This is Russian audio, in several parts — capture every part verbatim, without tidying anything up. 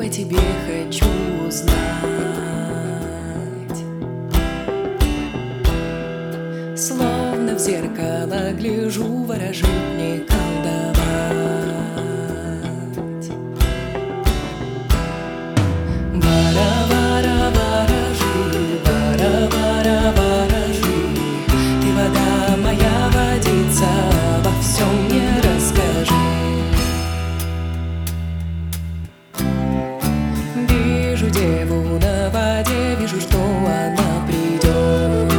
по тебе хочу узнать. Словно в зеркало гляжу, ворожит мне колдовать. Вара-вара, ворожи, вара-вара, ворожи, ты вода моя, водица, во всем мне расскажи. Вижу деву на воде, вижу, что она придет.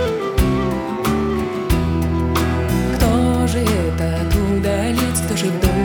Кто же этот удалец, кто же вдоль